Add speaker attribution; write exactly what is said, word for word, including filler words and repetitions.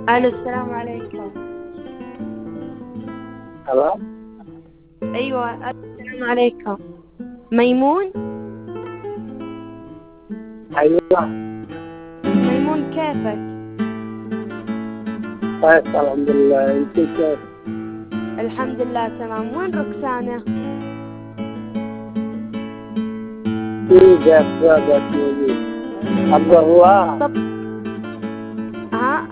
Speaker 1: ألو السلام عليكم.
Speaker 2: الو.
Speaker 1: أيوة ألو السلام عليكم. ميمون؟
Speaker 2: ايوه.
Speaker 1: ميمون كيفك؟
Speaker 2: كويس الحمد لله، انت كيف؟
Speaker 1: الحمد لله تمام. وين ركسانة؟
Speaker 2: في بيت بيت موجود. القهوة.
Speaker 1: طب